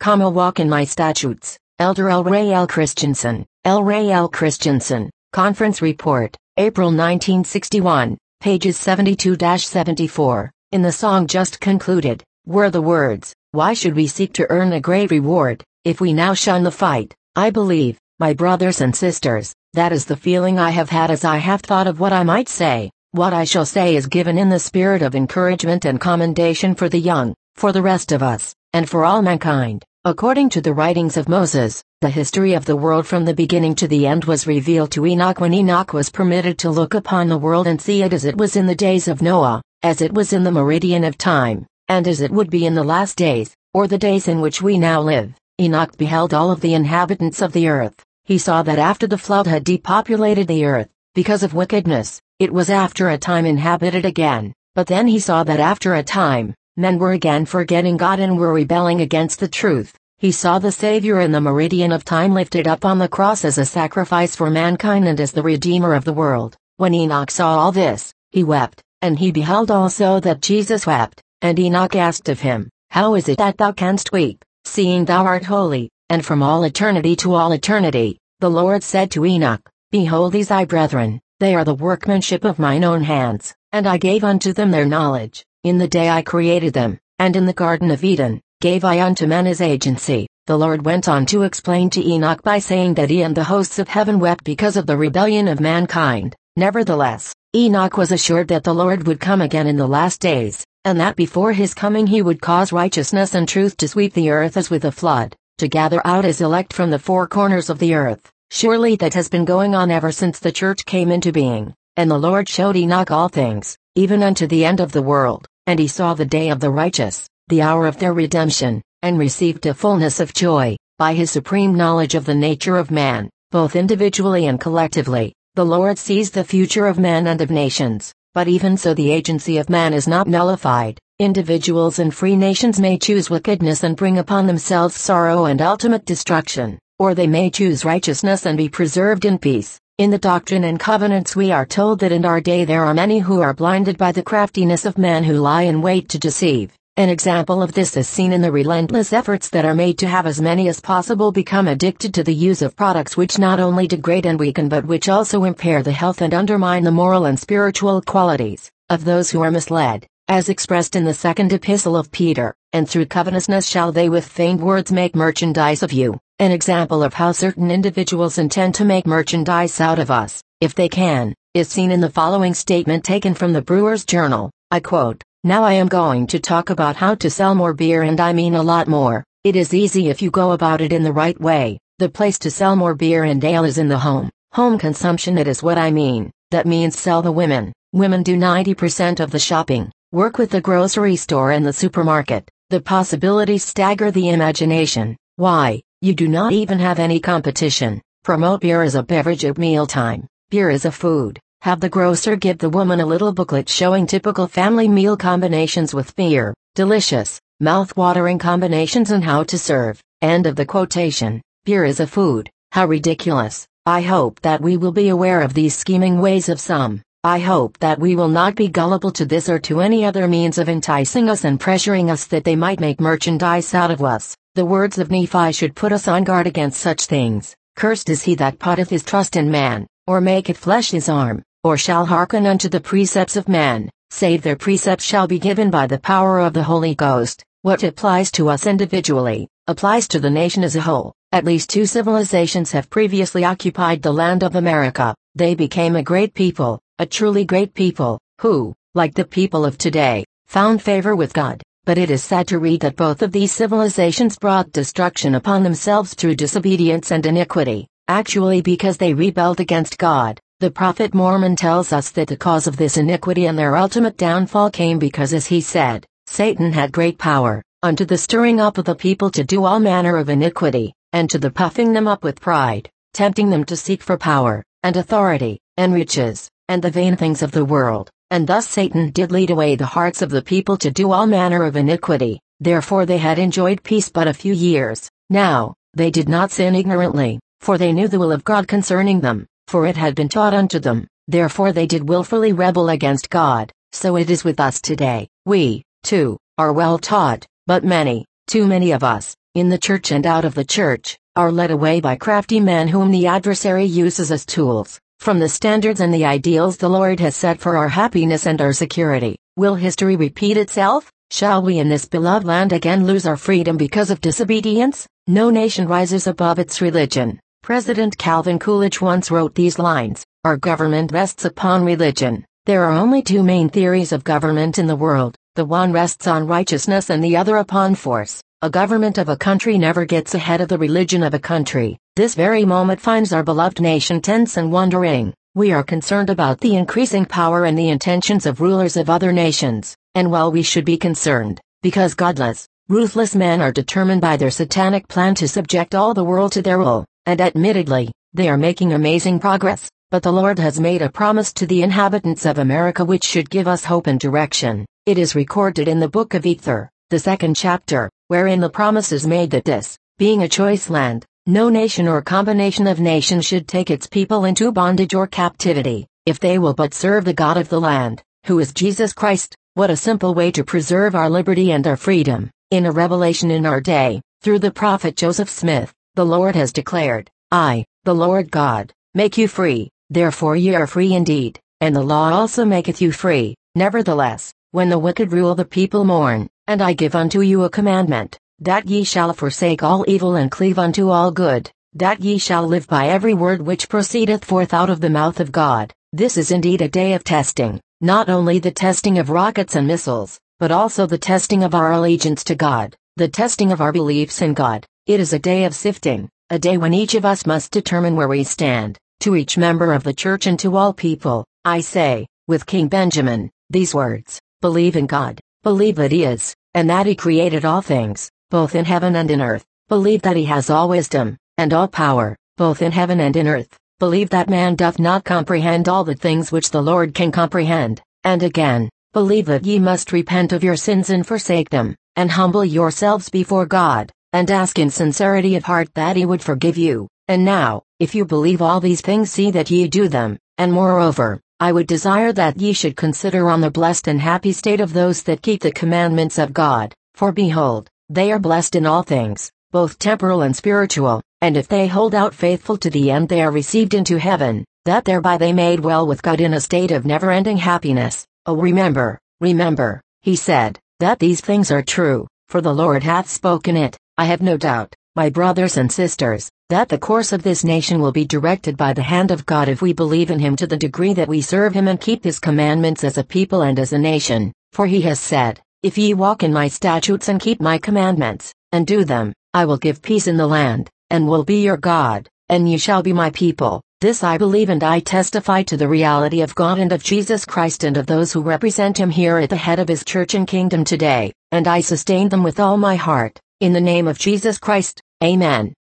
Walk in my statutes. Elder L. Ray L. Christensen. L. Ray L. Christensen. Conference Report, April 1961, pages 72-74. In the song just concluded, were the words, "Why should we seek to earn a great reward, if we now shun the fight?" I believe, my brothers and sisters, that is the feeling I have had as I have thought of what I might say. What I shall say is given in the spirit of encouragement and commendation for the young, for the rest of us, and for all mankind. According to the writings of Moses, the history of the world from the beginning to the end was revealed to Enoch when Enoch was permitted to look upon the world and see it as it was in the days of Noah, as it was in the meridian of time, and as it would be in the last days, or the days in which we now live. Enoch beheld all of the inhabitants of the earth. He saw that after the flood had depopulated the earth, because of wickedness, it was after a time inhabited again. But then he saw that after a time, men were again forgetting God and were rebelling against the truth. He saw the Savior in the meridian of time lifted up on the cross as a sacrifice for mankind and as the Redeemer of the world. When Enoch saw all this, he wept, and he beheld also that Jesus wept. And Enoch asked of him, "How is it that thou canst weep, seeing thou art holy, and from all eternity to all eternity?" The Lord said to Enoch, "Behold these thy brethren, they are the workmanship of mine own hands, and I gave unto them their knowledge, in the day I created them, and in the Garden of Eden, gave I unto men his agency." The Lord went on to explain to Enoch by saying that he and the hosts of heaven wept because of the rebellion of mankind. Nevertheless, Enoch was assured that the Lord would come again in the last days, and that before his coming he would cause righteousness and truth to sweep the earth as with a flood, to gather out his elect from the four corners of the earth. Surely that has been going on ever since the church came into being. And the Lord showed Enoch all things, even unto the end of the world, and he saw the day of the righteous, the hour of their redemption, and received a fullness of joy, by his supreme knowledge of the nature of man, both individually and collectively. The Lord sees the future of men and of nations, but even so the agency of man is not nullified. Individuals and free nations may choose wickedness and bring upon themselves sorrow and ultimate destruction, or they may choose righteousness and be preserved in peace. In the Doctrine and Covenants we are told that in our day there are many who are blinded by the craftiness of men who lie in wait to deceive. An example of this is seen in the relentless efforts that are made to have as many as possible become addicted to the use of products which not only degrade and weaken but which also impair the health and undermine the moral and spiritual qualities of those who are misled, as expressed in the second epistle of Peter, "And through covetousness shall they with feigned words make merchandise of you." An example of how certain individuals intend to make merchandise out of us, if they can, is seen in the following statement taken from the Brewer's Journal. I quote, "Now I am going to talk about how to sell more beer, and I mean a lot more. It is easy if you go about it in the right way. The place to sell more beer and ale is in the home. Home consumption, it is what I mean. That means sell the women. Women do 90% of the shopping. Work with the grocery store and the supermarket. The possibilities stagger the imagination. Why, you do not even have any competition. Promote beer as a beverage at mealtime. Beer is a food. Have the grocer give the woman a little booklet showing typical family meal combinations with beer. Delicious, mouth-watering combinations and how to serve." End of the quotation. Beer is a food. How ridiculous. I hope that we will be aware of these scheming ways of some. I hope that we will not be gullible to this or to any other means of enticing us and pressuring us that they might make merchandise out of us. The words of Nephi should put us on guard against such things. "Cursed is he that putteth his trust in man, or maketh flesh his arm, or shall hearken unto the precepts of man, save their precepts shall be given by the power of the Holy Ghost." What applies to us individually, applies to the nation as a whole. At least two civilizations have previously occupied the land of America. They became a great people, a truly great people, who, like the people of today, found favor with God. But it is sad to read that both of these civilizations brought destruction upon themselves through disobedience and iniquity, actually because they rebelled against God. The prophet Mormon tells us that the cause of this iniquity and their ultimate downfall came because, as he said, Satan had great power, unto the stirring up of the people to do all manner of iniquity, and to the puffing them up with pride, tempting them to seek for power, and authority, and riches, and the vain things of the world. And thus Satan did lead away the hearts of the people to do all manner of iniquity. Therefore they had enjoyed peace but a few years. Now, they did not sin ignorantly, for they knew the will of God concerning them, for it had been taught unto them. Therefore they did willfully rebel against God. So it is with us today. We, too, are well taught, but many, too many of us, in the church and out of the church, are led away by crafty men whom the adversary uses as tools, from the standards and the ideals the Lord has set for our happiness and our security. Will history repeat itself? Shall we in this beloved land again lose our freedom because of disobedience? No nation rises above its religion. President Calvin Coolidge once wrote these lines: "Our government rests upon religion." There are only two main theories of government in the world. The one rests on righteousness and the other upon force. A government of a country never gets ahead of the religion of a country. This very moment finds our beloved nation tense and wondering. We are concerned about the increasing power and the intentions of rulers of other nations, and well we should be concerned, because godless, ruthless men are determined by their satanic plan to subject all the world to their will, and admittedly, they are making amazing progress, but the Lord has made a promise to the inhabitants of America which should give us hope and direction. It is recorded in the book of Ether, the 2nd chapter, wherein the promise is made that this, being a choice land, no nation or combination of nations should take its people into bondage or captivity, if they will but serve the God of the land, who is Jesus Christ. What a simple way to preserve our liberty and our freedom. In a revelation in our day, through the prophet Joseph Smith, the Lord has declared, "I, the Lord God, make you free, therefore ye are free indeed, and the law also maketh you free. Nevertheless, when the wicked rule the people mourn, and I give unto you a commandment, that ye shall forsake all evil and cleave unto all good, that ye shall live by every word which proceedeth forth out of the mouth of God." This is indeed a day of testing, not only the testing of rockets and missiles, but also the testing of our allegiance to God, the testing of our beliefs in God. It is a day of sifting, a day when each of us must determine where we stand. To each member of the church and to all people, I say, with King Benjamin, these words: believe in God, believe that He is, and that He created all things, both in heaven and in earth. Believe that He has all wisdom, and all power, both in heaven and in earth. Believe that man doth not comprehend all the things which the Lord can comprehend. And again, believe that ye must repent of your sins and forsake them, and humble yourselves before God, and ask in sincerity of heart that He would forgive you. And now, if you believe all these things, see that ye do them. And moreover, I would desire that ye should consider on the blessed and happy state of those that keep the commandments of God. For behold, they are blessed in all things, both temporal and spiritual, and if they hold out faithful to the end they are received into heaven, that thereby they may dwell with God in a state of never-ending happiness. Oh, remember, he said, that these things are true, for the Lord hath spoken it. I have no doubt, my brothers and sisters, that the course of this nation will be directed by the hand of God if we believe in Him to the degree that we serve Him and keep His commandments as a people and as a nation. For He has said, "If ye walk in my statutes and keep my commandments, and do them, I will give peace in the land, and will be your God, and ye shall be my people." This I believe, and I testify to the reality of God and of Jesus Christ and of those who represent Him here at the head of His church and kingdom today, and I sustain them with all my heart, in the name of Jesus Christ. Amen.